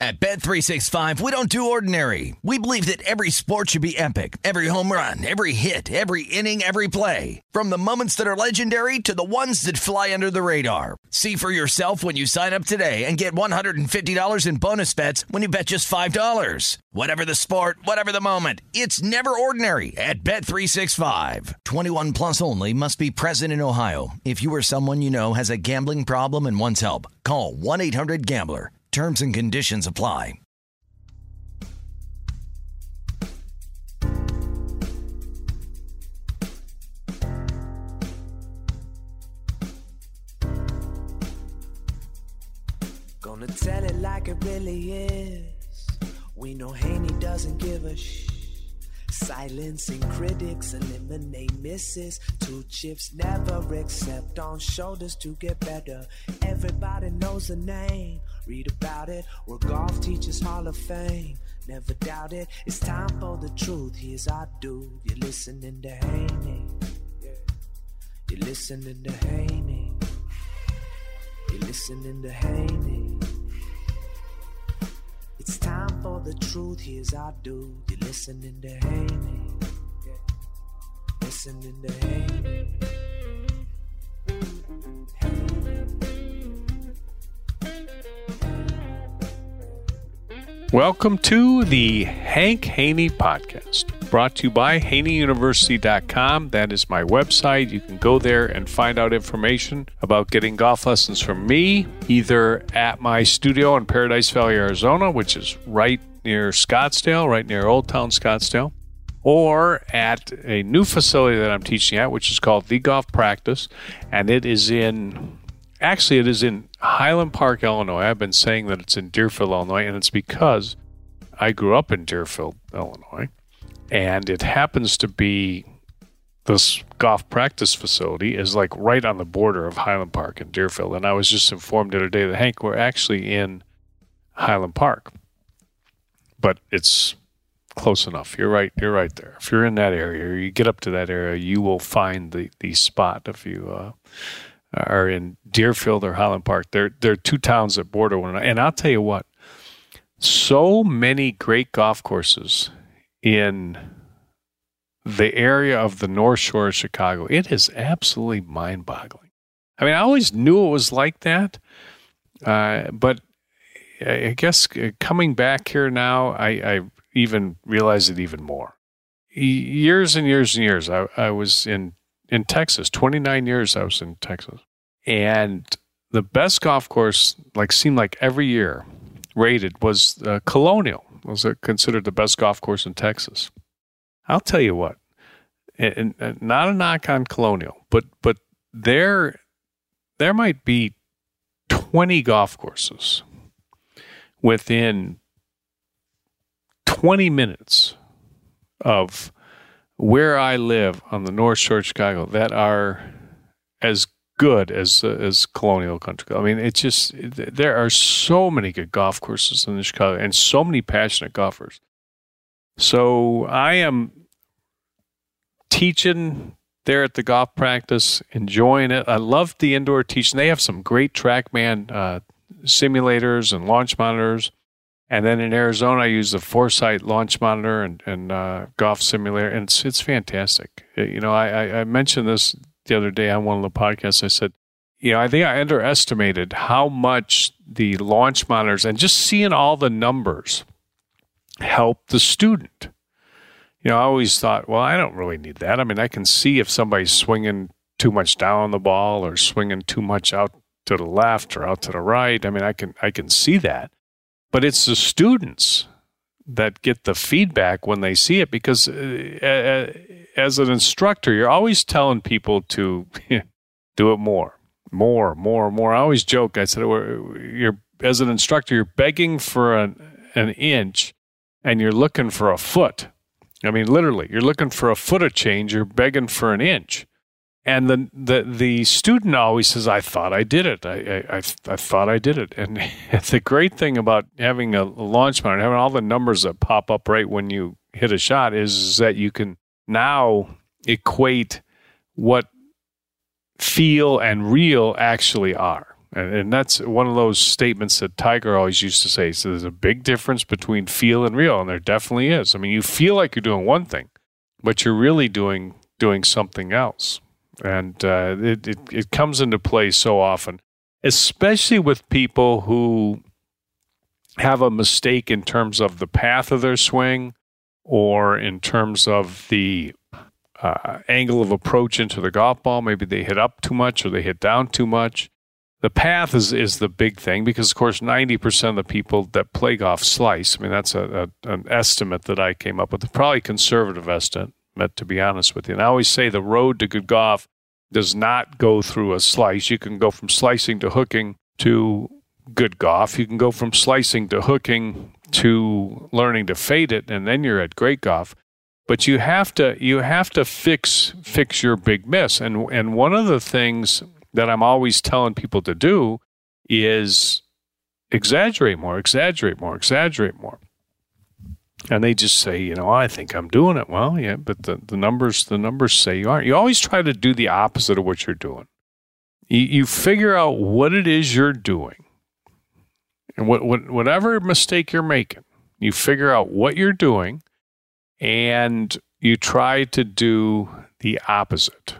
At Bet365, we don't do ordinary. We believe that every sport should be epic. Every home run, every hit, every inning, every play. From the moments that are legendary to the ones that fly under the radar. See for yourself when you sign up today and get $150 in bonus bets when you bet just $5. Whatever the sport, whatever the moment, it's never ordinary at Bet365. 21 plus only. Must be present in Ohio. If you or someone you know has a gambling problem and wants help, call 1-800-GAMBLER. Terms and conditions apply. Gonna tell it like it really is. We know Haney doesn't give a Silencing critics, eliminate misses. 2 chips never accept on shoulders to get better. Everybody knows the name. Read about it. We're golf teachers Hall of Fame. Never doubt it. It's time for the truth. Here's our dude. You're listening to Haney. You're listening to Haney. You're listening to Haney. It's time for the truth. Here's our dude. You're listening to Haney. Listening to Haney. Welcome to the Hank Haney Podcast, brought to you by HaneyUniversity.com. That is my website. You can go there and find out information about getting golf lessons from me, either at my studio in Paradise Valley, Arizona, which is right near Scottsdale, right near Old Town Scottsdale, or at a new facility that I'm teaching at, which is called The Golf Practice, and it is in Highland Park, Illinois. I've been saying that it's in Deerfield, Illinois, and it's because I grew up in Deerfield, Illinois, and it happens to be this golf practice facility is like right on the border of Highland Park and Deerfield. And I was just informed the other day that, Hank, we're actually in Highland Park, but it's close enough. You're right there. If you're in that area, or you get up to that area, you will find the spot if you are in Deerfield or Highland Park. They're 2 towns that border one another. And I'll tell you what, so many great golf courses in the area of the North Shore of Chicago. It is absolutely mind-boggling. I mean, I always knew it was like that, but I guess coming back here now, I even realize it even more. Years and years and years, I was in Texas. 29 years I was in Texas. And the best golf course, seemed like every year rated was Colonial. Was considered the best golf course in Texas. I'll tell you what, and not a knock on Colonial, but there might be 20 golf courses within 20 minutes of where I live on the North Shore of Chicago that are as good as Colonial Country Club. I mean, it's just, there are so many good golf courses in Chicago and so many passionate golfers. So I am teaching there at the golf practice, enjoying it. I love the indoor teaching. They have some great TrackMan simulators and launch monitors. And then in Arizona, I use the Foresight launch monitor and golf simulator, and it's fantastic. I mentioned this the other day on one of the podcasts. I said, I think I underestimated how much the launch monitors and just seeing all the numbers help the student. I always thought, well, I don't really need that. I mean, I can see if somebody's swinging too much down on the ball or swinging too much out to the left or out to the right. I mean, I can see that. But it's the students that get the feedback when they see it, because as an instructor, you're always telling people to do it more. I always joke. I said, as an instructor, you're begging for an inch and you're looking for a foot. I mean, literally, you're looking for a foot of change. You're begging for an inch. And the student always says, I thought I did it. I thought I did it. And the great thing about having a launch monitor, having all the numbers that pop up right when you hit a shot, is that you can now equate what feel and real actually are. And that's one of those statements that Tiger always used to say. So there's a big difference between feel and real, and there definitely is. I mean, you feel like you're doing one thing, but you're really doing something else. And it comes into play so often, especially with people who have a mistake in terms of the path of their swing or in terms of the angle of approach into the golf ball. Maybe they hit up too much or they hit down too much. The path is the big thing because, of course, 90% of the people that play golf slice. I mean, that's an estimate that I came up with, probably a conservative estimate, to be honest with you. And I always say the road to good golf does not go through a slice. You can go from slicing to hooking to good golf. You can go from slicing to hooking to learning to fade it, and then you're at great golf. But you have to fix your big miss. And one of the things that I'm always telling people to do is exaggerate more. And they just say, I think I'm doing it. Well, yeah, but the numbers say you aren't. You always try to do the opposite of what you're doing. You figure out what it is you're doing. And whatever mistake you're making, you figure out what you're doing and you try to do the opposite.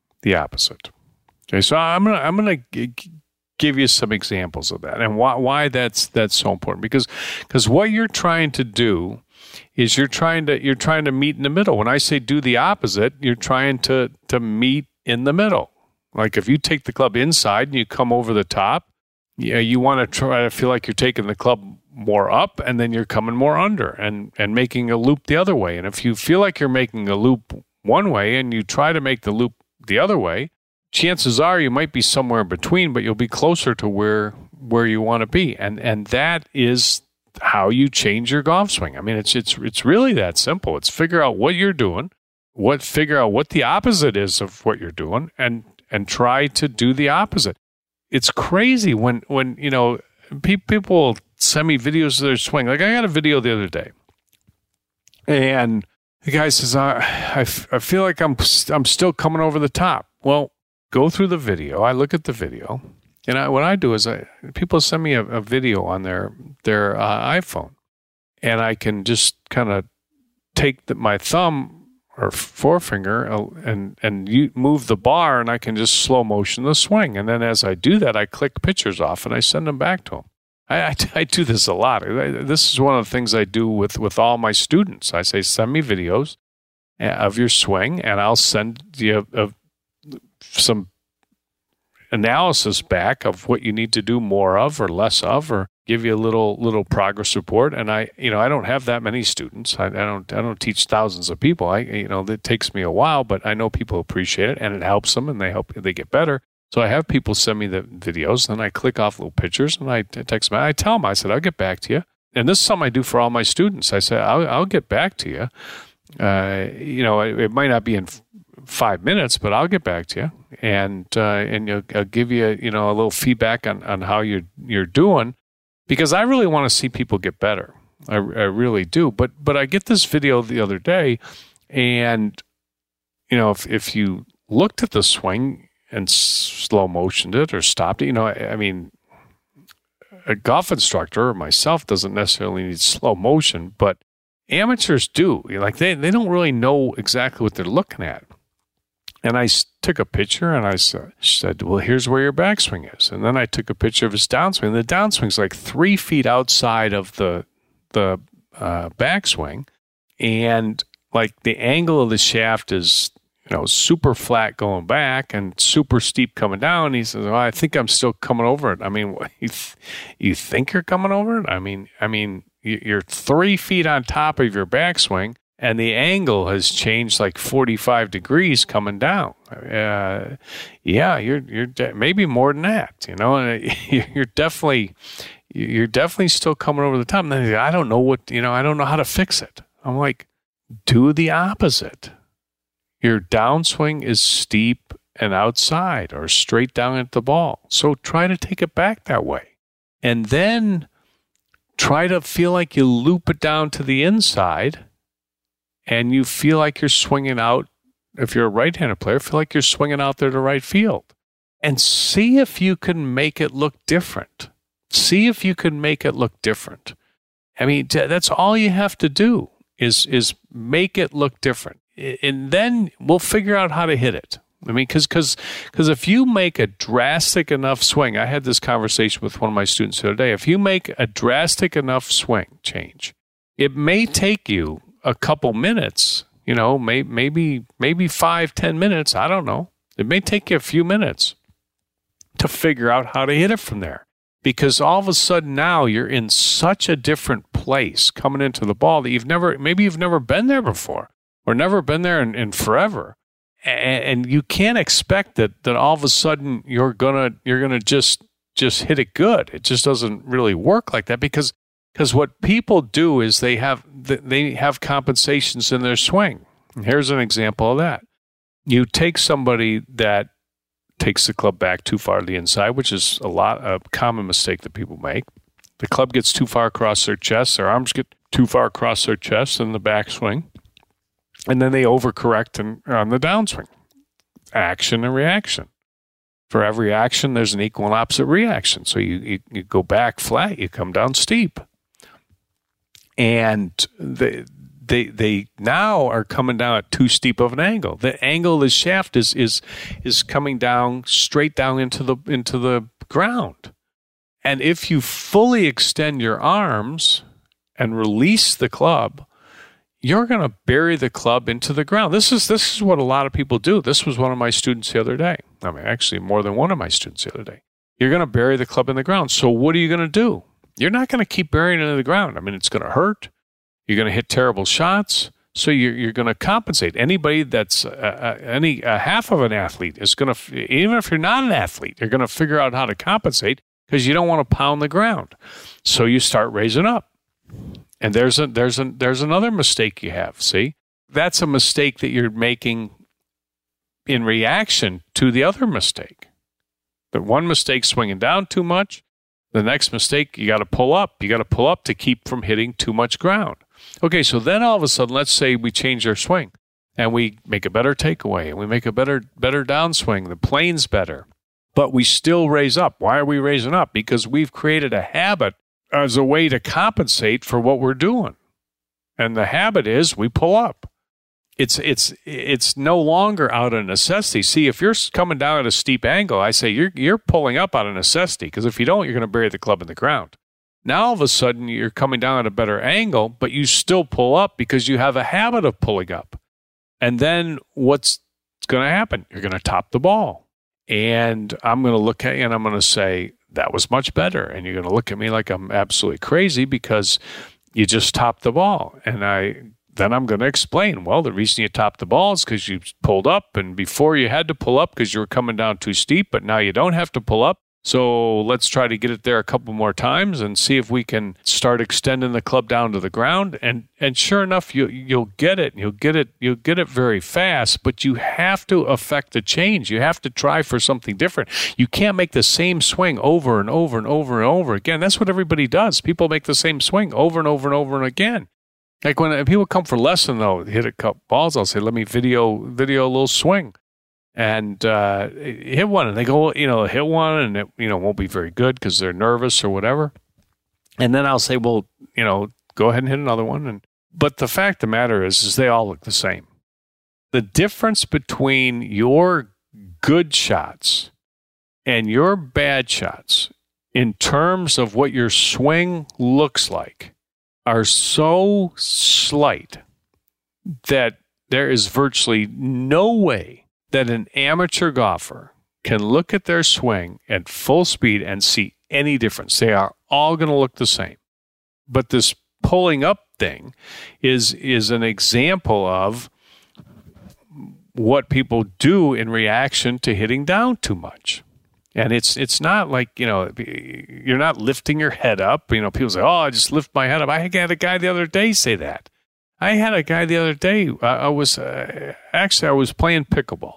Okay, so I'm gonna give you some examples of that and why that's so important. Because what you're trying to do is you're trying to meet in the middle. When I say do the opposite, you're trying to meet in the middle. Like if you take the club inside and you come over the top, you want to try to feel like you're taking the club more up and then you're coming more under and making a loop the other way. And if you feel like you're making a loop one way and you try to make the loop the other way, chances are you might be somewhere in between, but you'll be closer to where you want to be. And that is how you change your golf swing. I mean, it's really that simple. It's figure out what you're doing, figure out what the opposite is of what you're doing, and try to do the opposite. It's crazy when people send me videos of their swing. Like I got a video the other day, and the guy says, "I feel like I'm still coming over the top." Well, go through the video. I look at the video, and what I do is people send me a video on their iPhone, and I can just kind of take my thumb or forefinger and you move the bar, and I can just slow motion the swing. And then as I do that, I click pictures off and I send them back to them. I do this a lot. This is one of the things I do with all my students. I say, send me videos of your swing, and I'll send you some analysis back of what you need to do more of or less of, or give you a little progress report. And I don't have that many students. I don't teach thousands of people. It takes me a while, but I know people appreciate it and it helps them and they get better. So I have people send me the videos, and I click off little pictures and I text them. I tell them, I said, I'll get back to you. And this is something I do for all my students. I say, I'll get back to you. It might not be in 5 minutes, but I'll get back to you, and I'll give you a little feedback on how you're doing, because I really want to see people get better. I really do. But I get this video the other day, and if you looked at the swing and slow motioned it or stopped it, I mean, a golf instructor or myself doesn't necessarily need slow motion, but amateurs do. Like they don't really know exactly what they're looking at. And I took a picture and I said, well, here's where your backswing is. And then I took a picture of his downswing. The downswing's like 3 feet outside of the backswing. And like the angle of the shaft is, super flat going back and super steep coming down. He says, well, I think I'm still coming over it. I mean, you think you're coming over it? I mean, you're 3 feet on top of your backswing, and the angle has changed like 45 degrees coming down. You're maybe more than that, and you're definitely still coming over the top. And then I don't know I don't know how to fix it. I'm like, do the opposite. Your downswing is steep and outside or straight down at the ball. So try to take it back that way. And then try to feel like you loop it down to the inside, and you feel like you're swinging out. If you're a right-handed player, feel like you're swinging out there to right field. and see if you can make it look different. See if you can make it look different. I mean, that's all you have to do is make it look different. And then we'll figure out how to hit it. I mean, because if you make a drastic enough swing, I had this conversation with one of my students the other day. If you make a drastic enough swing change, it may take you a couple minutes, maybe 5-10 minutes. I don't know. It may take you a few minutes to figure out how to hit it from there. Because all of a sudden now you're in such a different place coming into the ball that you've never been there before or never been there in forever. And you can't expect that all of a sudden you're gonna just hit it good. It just doesn't really work like that because what people do is they have compensations in their swing. And here's an example of that. You take somebody that takes the club back too far to the inside, which is a common mistake that people make. The club gets too far across their chest, their arms get too far across their chest in the backswing, and then they overcorrect on the downswing. Action and reaction. For every action, there's an equal and opposite reaction. So you go back flat, you come down steep. And they now are coming down at too steep of an angle. The angle of the shaft is coming down straight down into the ground. And if you fully extend your arms and release the club, you're going to bury the club into the ground. This is what a lot of people do. This was one of my students the other day. I mean, actually more than one of my students the other day. You're going to bury the club in the ground. So what are you going to do? You're not going to keep burying it in the ground. I mean, it's going to hurt. You're going to hit terrible shots. So you're going to compensate. Anybody that's a half of an athlete is going to, even if you're not an athlete, you're going to figure out how to compensate because you don't want to pound the ground. So you start raising up. And there's another mistake you have. See, that's a mistake that you're making in reaction to the other mistake. The one mistake swinging down too much. The next mistake, you got to pull up. You got to pull up to keep from hitting too much ground. Okay, so then all of a sudden, let's say we change our swing and we make a better takeaway and we make a better downswing. The plane's better, but we still raise up. Why are we raising up? Because we've created a habit as a way to compensate for what we're doing. And the habit is we pull up. It's no longer out of necessity. See, if you're coming down at a steep angle, I say you're pulling up out of necessity, because if you don't, you're going to bury the club in the ground. Now all of a sudden you're coming down at a better angle, but you still pull up because you have a habit of pulling up. And then what's going to happen? You're going to top the ball. And I'm going to look at you and I'm going to say, that was much better. And you're going to look at me like I'm absolutely crazy because you just topped the ball. And then I'm going to explain, well, the reason you topped the ball is because you pulled up, and before you had to pull up because you were coming down too steep, but now you don't have to pull up. So let's try to get it there a couple more times and see if we can start extending the club down to the ground. And sure enough, you'll get it. You'll get it very fast, but you have to affect the change. You have to try for something different. You can't make the same swing over and over and over and over again. That's what everybody does. People make the same swing over and over and over and again. Like when people come for lesson, they'll hit a couple balls. I'll say, let me video a little swing. And hit one, and they go, hit one, and it, won't be very good because they're nervous or whatever. And then I'll say, well, go ahead and hit another one. But the fact of the matter is they all look the same. The difference between your good shots and your bad shots in terms of what your swing looks like are so slight that there is virtually no way that an amateur golfer can look at their swing at full speed and see any difference. They are all going to look the same. But this pulling up thing is an example of what people do in reaction to hitting down too much. And it's not like, you're not lifting your head up. People say, oh, I just lift my head up. I had a guy the other day say that. I had a guy the other day, I was playing pickleball.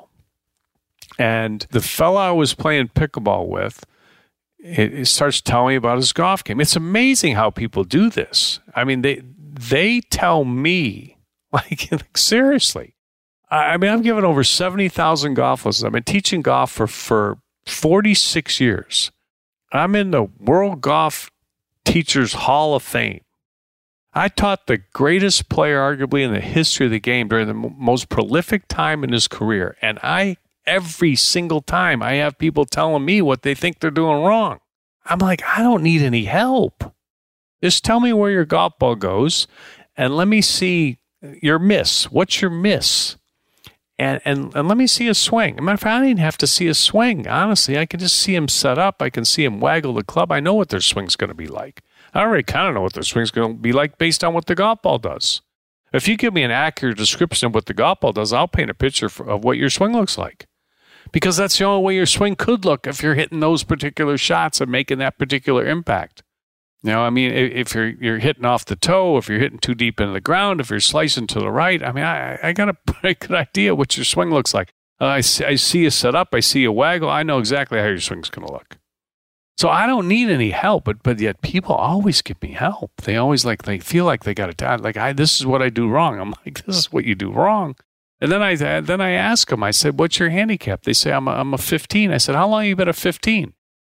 And the fella I was playing pickleball with, he starts telling me about his golf game. It's amazing how people do this. I mean, they tell me, like seriously. I mean, I've given over 70,000 golf lessons. I've been teaching golf for 46 years. I'm in the World Golf Teachers Hall of Fame. I taught the greatest player, arguably, in the history of the game during the most prolific time in his career. And every single time, I have people telling me what they think they're doing wrong. I'm like, I don't need any help. Just tell me where your golf ball goes and let me see your miss. What's your miss? And let me see a swing. As a matter of fact, I don't even have to see a swing. Honestly, I can just see him set up. I can see him waggle the club. I know what their swing's going to be like. I already kind of know what their swing's going to be like based on what the golf ball does. If you give me an accurate description of what the golf ball does, I'll paint a picture of what your swing looks like. Because that's the only way your swing could look if you're hitting those particular shots and making that particular impact. You know, I mean, if you're hitting off the toe, if you're hitting too deep into the ground, if you're slicing to the right, I mean, I got a pretty good idea what your swing looks like. I see you set up, I see you waggle, I know exactly how your swing's going to look. So I don't need any help, but yet people always give me help. They always they feel like they got to this is what I do wrong. I'm like, this is what you do wrong. And then I ask them, I said, what's your handicap? They say, I'm a 15. I said, how long have you been a 15?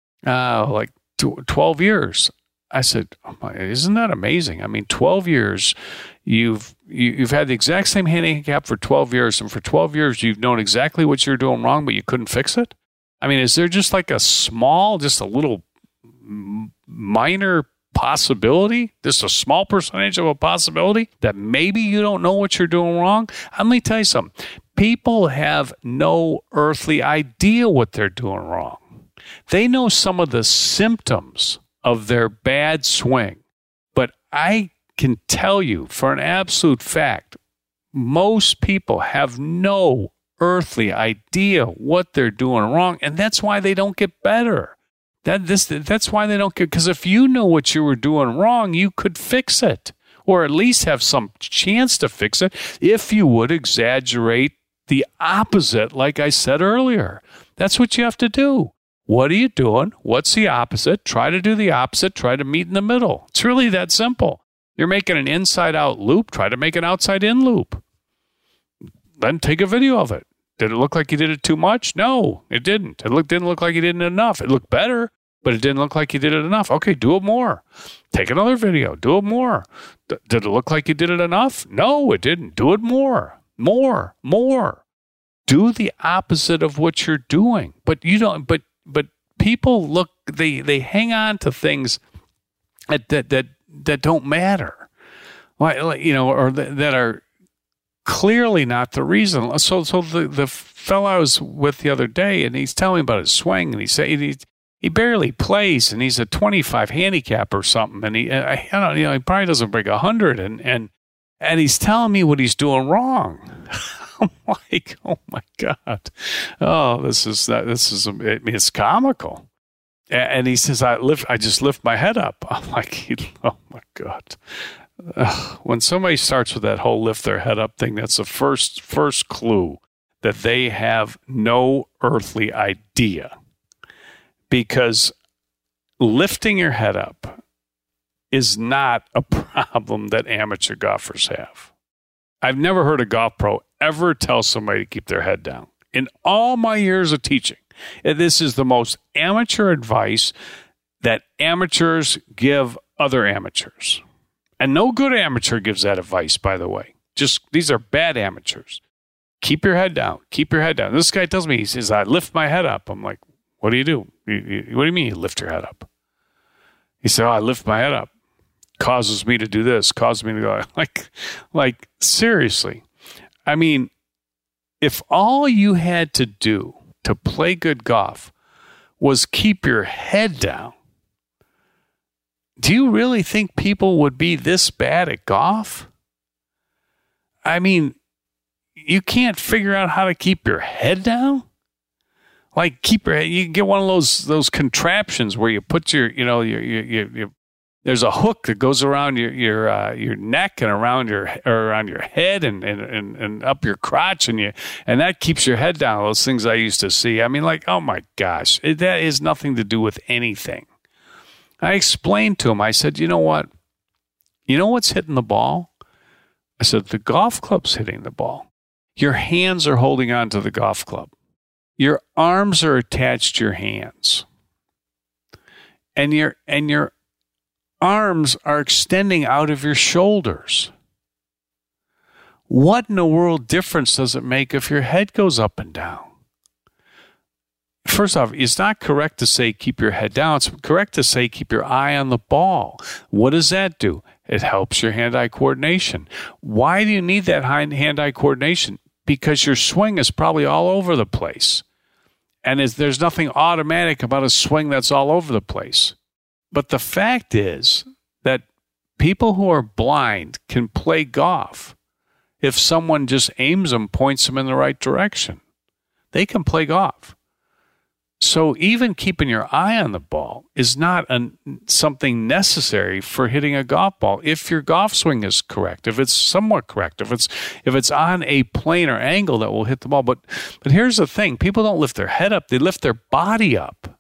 12 years. I said, oh, isn't that amazing? I mean, 12 years, you've had the exact same handicap for 12 years, and for 12 years, you've known exactly what you're doing wrong, but you couldn't fix it? I mean, is there just like just a little minor possibility, just a small percentage of a possibility that maybe you don't know what you're doing wrong? Let me tell you something. People have no earthly idea what they're doing wrong. They know some of the symptoms of their bad swing. But I can tell you for an absolute fact, most people have no earthly idea what they're doing wrong, and that's why they don't get better. That's why they don't get, because if you know what you were doing wrong, you could fix it, or at least have some chance to fix it if you would exaggerate the opposite, like I said earlier. That's what you have to do. What are you doing? What's the opposite? Try to do the opposite. Try to meet in the middle. It's really that simple. You're making an inside-out loop. Try to make an outside-in loop. Then take a video of it. Did it look like you did it too much? No, it didn't. Didn't look like you did it enough. It looked better, but it didn't look like you did it enough. Okay, do it more. Take another video. Do it more. Did it look like you did it enough? No, it didn't. Do it more. More. Do the opposite of what you're doing. But you don't. But people they hang on to things that don't matter, or that are clearly not the reason. So the fellow I was with the other day, and he's telling me about his swing, and he said he barely plays, and he's a 25 handicap or something, and he probably doesn't break 100, and he's telling me what he's doing wrong. I'm like, oh my God. Oh, it's comical. And he says, I just lift my head up. I'm like, oh my God. When somebody starts with that whole lift their head up thing, that's the first clue that they have no earthly idea. Because lifting your head up is not a problem that amateur golfers have. I've never heard a golf pro ever tell somebody to keep their head down. In all my years of teaching, this is the most amateur advice that amateurs give other amateurs. And no good amateur gives that advice, by the way. These are bad amateurs. Keep your head down. Keep your head down. This guy tells me, he says, I lift my head up. I'm like, what do you do? What do you mean you lift your head up? He said, I lift my head up. Causes me to do this, causes me to go like seriously. I mean, if all you had to do to play good golf was keep your head down, do you really think people would be this bad at golf? I mean, you can't figure out how to keep your head down? Like keep your head, you can get one of those contraptions where you put your there's a hook that goes around your neck and around your head and up your crotch and that keeps your head down. Those things I used to see. I mean, like, oh my gosh, that has nothing to do with anything. I explained to him. I said, you know what? You know what's hitting the ball? I said, the golf club's hitting the ball. Your hands are holding on to the golf club. your arms are attached to your hands. And your arms are extending out of your shoulders. What in the world difference does it make if your head goes up and down? First off, it's not correct to say keep your head down. It's correct to say keep your eye on the ball. What does that do? It helps your hand-eye coordination. Why do you need that hand-eye coordination? Because your swing is probably all over the place. And there's nothing automatic about a swing that's all over the place. But the fact is that people who are blind can play golf if someone just aims them, points them in the right direction. They can play golf. So even keeping your eye on the ball is not something necessary for hitting a golf ball if your golf swing is correct, if it's somewhat correct, if it's on a plane or angle that will hit the ball. But here's the thing. People don't lift their head up. They lift their body up.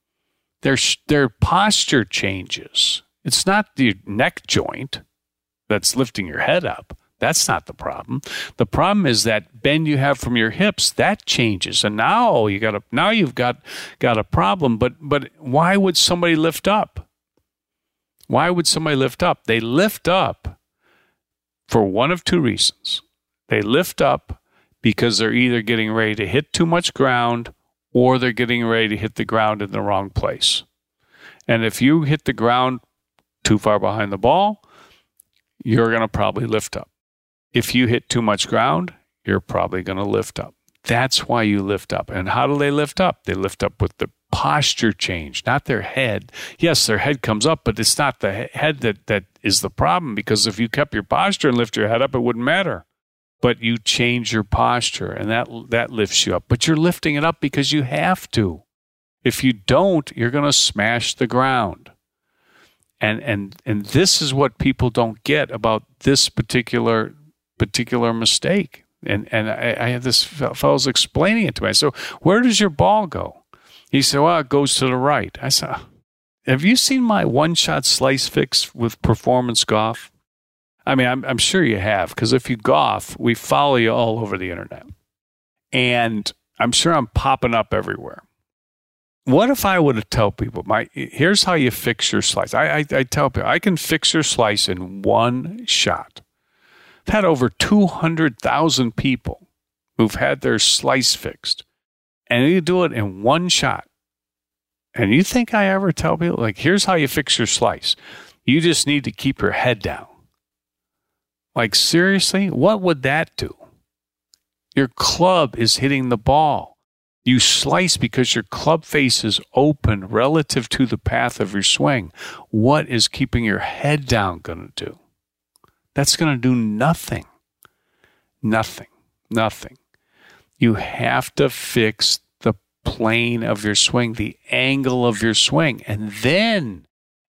Their posture changes. It's not the neck joint that's lifting your head up. That's not the problem. The problem is that bend you have from your hips, that changes. And now you've got a problem. But why would somebody lift up? Why would somebody lift up? They lift up for one of two reasons. They lift up because they're either getting ready to hit too much ground or they're getting ready to hit the ground in the wrong place. And if you hit the ground too far behind the ball, you're going to probably lift up. If you hit too much ground, you're probably going to lift up. That's why you lift up. And how do they lift up? They lift up with the posture change, not their head. Yes, their head comes up, but it's not the head that is the problem, because if you kept your posture and lift your head up, it wouldn't matter. But you change your posture, and that lifts you up. But you're lifting it up because you have to. If you don't, you're going to smash the ground. And this is what people don't get about this particular mistake. And I had this fellow's explaining it to me. So where does your ball go? He said, well, it goes to the right. I said, have you seen my one-shot slice fix with Performance Golf? I mean, I'm sure you have, because if you golf, we follow you all over the internet. And I'm sure I'm popping up everywhere. What if I would have told people, here's how you fix your slice. I tell people, I can fix your slice in one shot. I've had over 200,000 people who've had their slice fixed. And you do it in one shot. And you think I ever tell people, like, here's how you fix your slice. You just need to keep your head down. Like, seriously? What would that do? Your club is hitting the ball. You slice because your club face is open relative to the path of your swing. What is keeping your head down going to do? That's going to do nothing. Nothing. You have to fix the plane of your swing, the angle of your swing. And then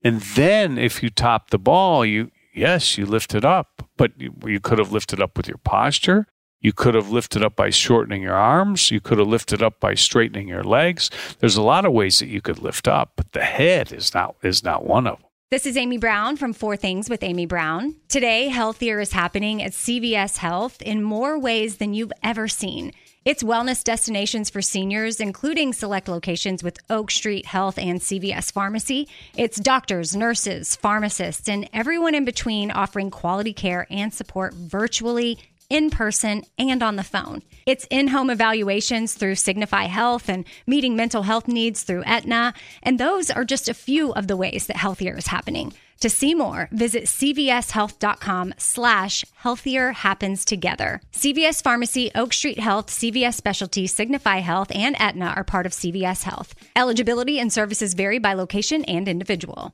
if you top the ball, you lift it up. But you could have lifted up with your posture. You could have lifted up by shortening your arms. You could have lifted up by straightening your legs. There's a lot of ways that you could lift up, but the head is not one of them. This is Amy Brown from 4 Things with Amy Brown. Today, Healthier is happening at CVS Health in more ways than you've ever seen. It's wellness destinations for seniors, including select locations with Oak Street Health and CVS Pharmacy. It's doctors, nurses, pharmacists, and everyone in between offering quality care and support virtually, in person, and on the phone. It's in-home evaluations through Signify Health and meeting mental health needs through Aetna. And those are just a few of the ways that Healthier is happening. To see more, visit cvshealth.com/healthier happens together. CVS Pharmacy, Oak Street Health, CVS Specialty, Signify Health, and Aetna are part of CVS Health. Eligibility and services vary by location and individual.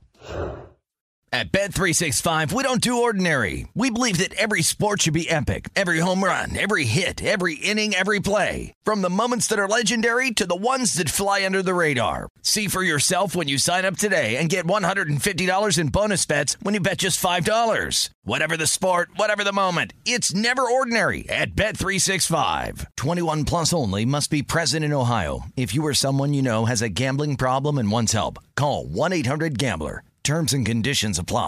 At Bet365, we don't do ordinary. We believe that every sport should be epic. Every home run, every hit, every inning, every play. From the moments that are legendary to the ones that fly under the radar. See for yourself when you sign up today and get $150 in bonus bets when you bet just $5. Whatever the sport, whatever the moment, it's never ordinary at Bet365. 21 plus only. Must be present in Ohio. If you or someone you know has a gambling problem and wants help, call 1-800-GAMBLER. Terms and conditions apply.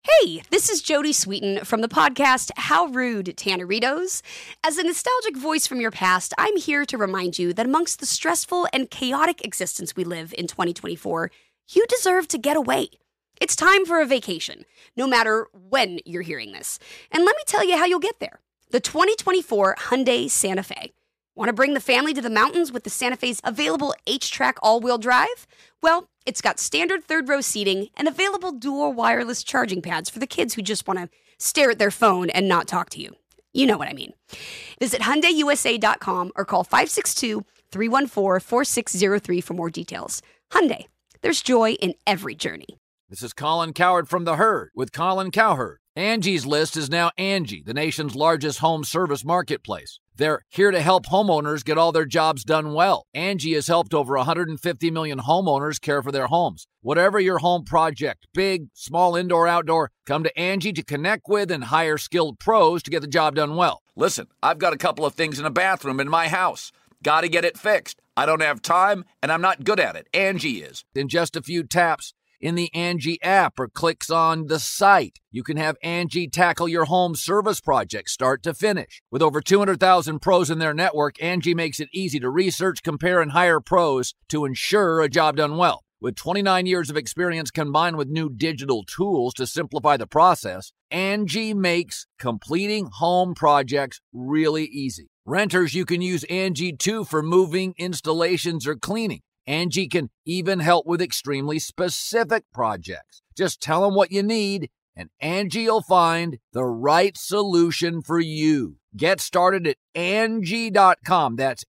Hey, this is Jody Sweeten from the podcast How Rude, Tanneritos. As a nostalgic voice from your past, I'm here to remind you that amongst the stressful and chaotic existence we live in 2024, you deserve to get away. It's time for a vacation, no matter when you're hearing this. And let me tell you how you'll get there. The 2024 Hyundai Santa Fe. Want to bring the family to the mountains with the Santa Fe's available H-Track all-wheel drive? Well, it's got standard third-row seating and available dual wireless charging pads for the kids who just want to stare at their phone and not talk to you. You know what I mean. Visit HyundaiUSA.com or call 562-314-4603 for more details. Hyundai, there's joy in every journey. This is Colin Cowherd from The Herd with Colin Cowherd. Angie's List is now Angie, the nation's largest home service marketplace. They're here to help homeowners get all their jobs done well. Angie has helped over 150 million homeowners care for their homes. Whatever your home project, big, small, indoor, outdoor, come to Angie to connect with and hire skilled pros to get the job done well. Listen, I've got a couple of things in a bathroom in my house. Got to get it fixed. I don't have time, and I'm not good at it. Angie is. In just a few taps, in the Angie app or clicks on the site, you can have Angie tackle your home service project start to finish. With over 200,000 pros in their network, Angie makes it easy to research, compare, and hire pros to ensure a job done well. With 29 years of experience combined with new digital tools to simplify the process, Angie makes completing home projects really easy. Renters, you can use Angie too for moving, installations, or cleaning. Angie can even help with extremely specific projects. Just tell them what you need, and Angie will find the right solution for you. Get started at Angie.com. That's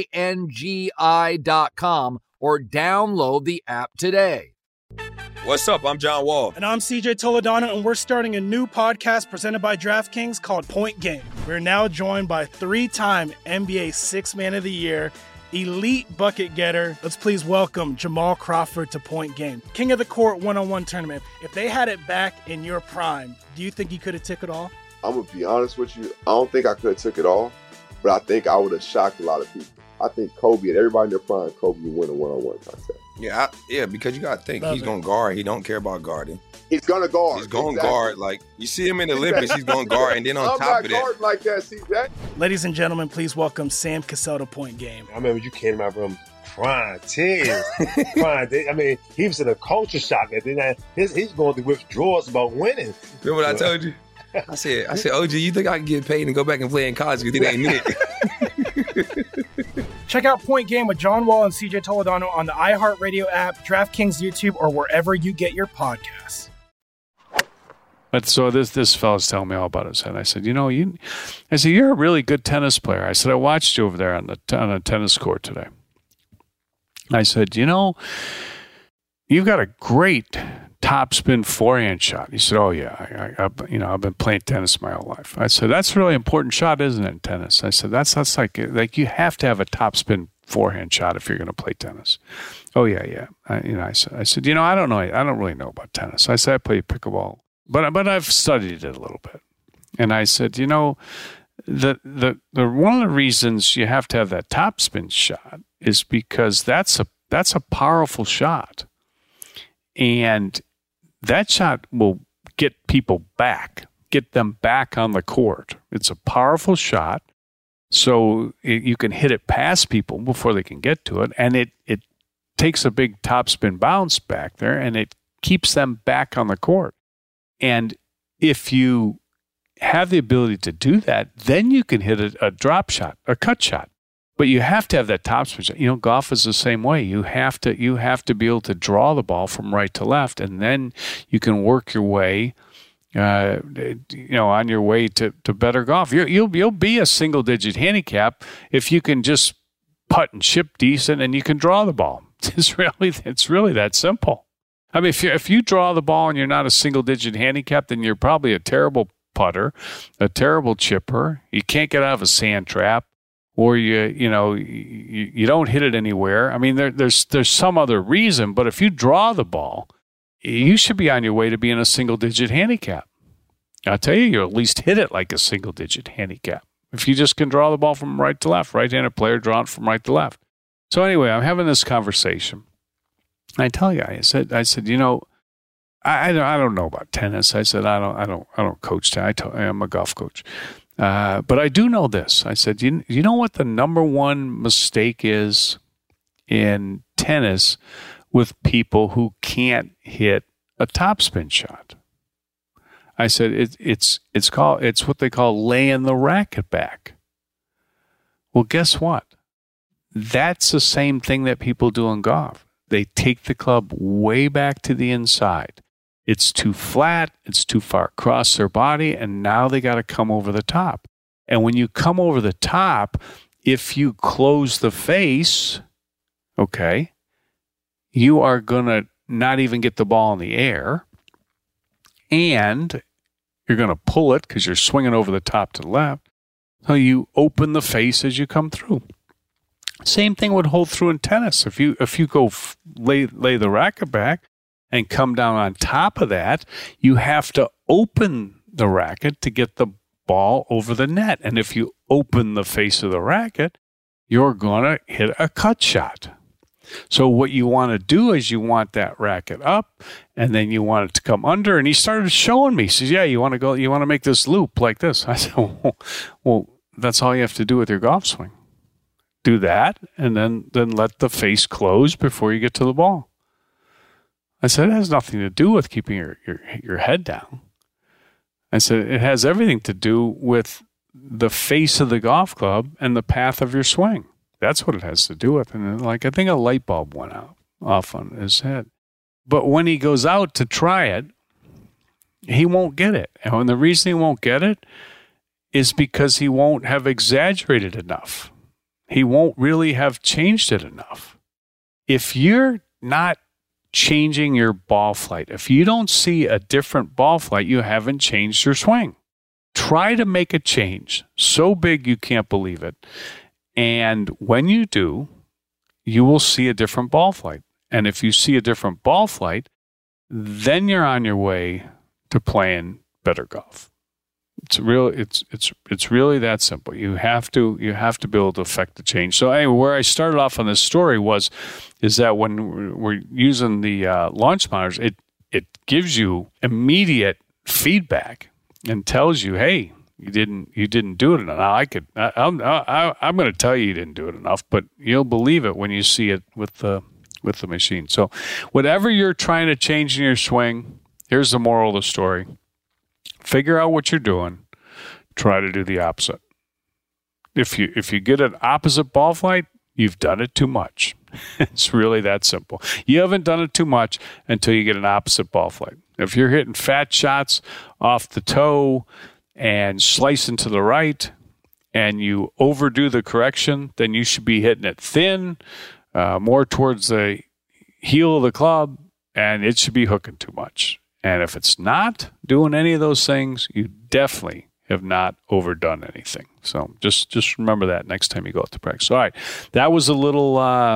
ANGI.com, or download the app today. What's up? I'm John Wall. And I'm CJ Toledano, and we're starting a new podcast presented by DraftKings called Point Game. We're now joined by three-time NBA Sixth Man of the Year, elite bucket getter. Let's please welcome Jamal Crawford to Point Game. King of the Court one-on-one tournament. If they had it back in your prime, do you think you could have took it all? I'm going to be honest with you. I don't think I could have took it all, but I think I would have shocked a lot of people. I think Kobe and everybody in their prime, Kobe would win a one-on-one contest. Yeah, because you got to think, he's going to guard. He don't care about guarding. He's going to guard. He's going to guard. Like, you see him in the Olympics, he's going to guard. And then on top of that. I'm not guarding like that, CJ. Ladies and gentlemen, please welcome Sam Cassell to Point Game. I remember you came to my room crying, tears, crying. I mean, he was in a culture shock. And then he's going through withdrawals about winning. Remember what I told you? I said, OG, you think I can get paid and go back and play in college because it ain't it? Check out Point Game with John Wall and CJ Toledano on the iHeartRadio app, DraftKings YouTube, or wherever you get your podcasts. But so this fellow's telling me all about it. And I said, you're a really good tennis player. I said, I watched you over there on a tennis court today. I said, you've got a great topspin forehand shot. He said, oh yeah, I've been playing tennis my whole life. I said, that's a really important shot, isn't it, in tennis? I said, that's like you have to have a topspin forehand shot if you're going to play tennis. Oh yeah. I said, I don't know. I don't really know about tennis. I said, I play pickleball, but I've studied it a little bit. And I said, the one of the reasons you have to have that topspin shot is because that's a powerful shot. And that shot will get them back on the court. It's a powerful shot, so you can hit it past people before they can get to it, and it takes a big topspin bounce back there, and it keeps them back on the court. And if you have the ability to do that, then you can hit a drop shot, a cut shot. But you have to have that topspin shot. Golf is the same way. You have to be able to draw the ball from right to left, and then you can work your way, on your way to better golf. You'll be a single-digit handicap if you can just putt and chip decent, and you can draw the ball. It's really that simple. I mean, if you draw the ball and you're not a single-digit handicap, then you're probably a terrible putter, a terrible chipper. You can't get out of a sand trap. Or you don't hit it anywhere. I mean, there's some other reason, but if you draw the ball, you should be on your way to being a single-digit handicap. I'll tell you at least hit it like a single-digit handicap. If you just can draw the ball from right to left, right-handed player drawing from right to left. So anyway, I'm having this conversation. I tell you, I said, I don't know about tennis. I said, I don't coach tennis. I'm a golf coach. But I do know this. I said, you know what the number one mistake is in tennis with people who can't hit a topspin shot? I said, it's what they call laying the racket back. Well, guess what? That's the same thing that people do in golf. They take the club way back to the inside. It's too flat. It's too far across their body. And now they got to come over the top. And when you come over the top, if you close the face, okay, you are going to not even get the ball in the air. And you're going to pull it because you're swinging over the top to the left. So you open the face as you come through. Same thing would hold through in tennis. If you go lay the racket back and come down on top of that, you have to open the racket to get the ball over the net. And if you open the face of the racket, you're going to hit a cut shot. So what you want to do is you want that racket up, and then you want it to come under. And he started showing me. He says, yeah, you want to make this loop like this. I said, well, that's all you have to do with your golf swing. Do that, and then let the face close before you get to the ball. I said, it has nothing to do with keeping your head down. I said, it has everything to do with the face of the golf club and the path of your swing. That's what it has to do with. And I think a light bulb went off on his head. But when he goes out to try it, he won't get it. And the reason he won't get it is because he won't have exaggerated enough. He won't really have changed it enough. If you're not changing your ball flight, if you don't see a different ball flight, you haven't changed your swing. Try to make a change so big you can't believe it. And when you do, you will see a different ball flight. And if you see a different ball flight, then you're on your way to playing better golf. It's really that simple. You have to be able to affect the change. So anyway, where I started off on this story is that when we're using the launch monitors, it gives you immediate feedback and tells you, hey, you didn't do it enough. Now I'm going to tell you didn't do it enough, but you'll believe it when you see it with the machine. So whatever you're trying to change in your swing, here's the moral of the story. Figure out what you're doing. Try to do the opposite. If you get an opposite ball flight, you've done it too much. It's really that simple. You haven't done it too much until you get an opposite ball flight. If you're hitting fat shots off the toe and slicing to the right, and you overdo the correction, then you should be hitting it thin, more towards the heel of the club, and it should be hooking too much. And if it's not doing any of those things, you definitely have not overdone anything. So just remember that next time you go out to practice. All right, that was a little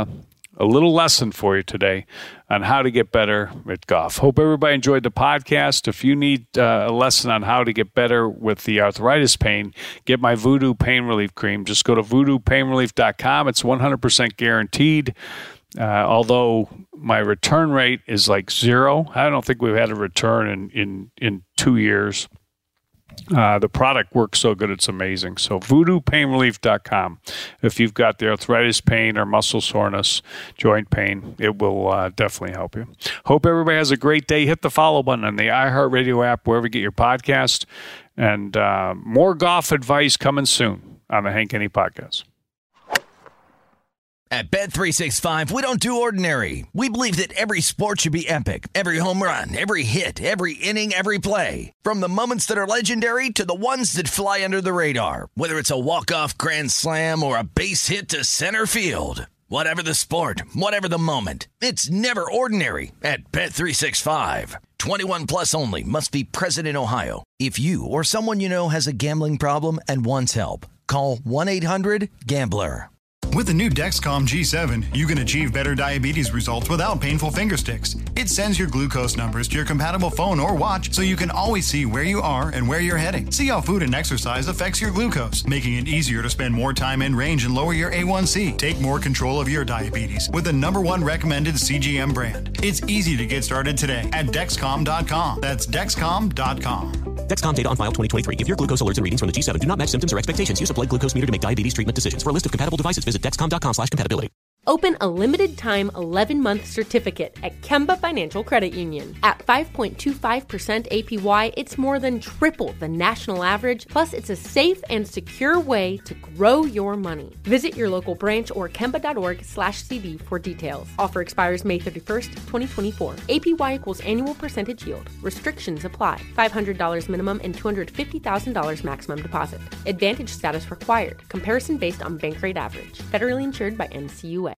lesson for you today on how to get better at golf. Hope everybody enjoyed the podcast. If you need a lesson on how to get better with the arthritis pain, get my Voodoo Pain Relief Cream. Just go to voodoopainrelief.com. It's 100% guaranteed. Although my return rate is like 0. I don't think we've had a return in 2 years. The product works so good, it's amazing. So voodoopainrelief.com. If you've got the arthritis pain or muscle soreness, joint pain, it will definitely help you. Hope everybody has a great day. Hit the follow button on the iHeartRadio app, wherever you get your podcast. And more golf advice coming soon on the Hank Haney Podcast. At Bet365, we don't do ordinary. We believe that every sport should be epic. Every home run, every hit, every inning, every play. From the moments that are legendary to the ones that fly under the radar. Whether it's a walk-off grand slam or a base hit to center field. Whatever the sport, whatever the moment. It's never ordinary at Bet365. 21 plus only. Must be present in Ohio. If you or someone you know has a gambling problem and wants help, call 1-800-GAMBLER. With the new Dexcom G7, you can achieve better diabetes results without painful finger sticks. It sends your glucose numbers to your compatible phone or watch so you can always see where you are and where you're heading. See how food and exercise affects your glucose, making it easier to spend more time in range and lower your A1C. Take more control of your diabetes with the #1 recommended CGM brand. It's easy to get started today at Dexcom.com. That's Dexcom.com. Dexcom data on file 2023. If your glucose alerts and readings from the G7 do not match symptoms or expectations, use a blood glucose meter to make diabetes treatment decisions. For a list of compatible devices, visit Dexcom.com/compatibility. Open a limited-time 11-month certificate at Kemba Financial Credit Union. At 5.25% APY, it's more than triple the national average, plus it's a safe and secure way to grow your money. Visit your local branch or kemba.org/cb for details. Offer expires May 31st, 2024. APY equals annual percentage yield. Restrictions apply. $500 minimum and $250,000 maximum deposit. Advantage status required. Comparison based on bank rate average. Federally insured by NCUA.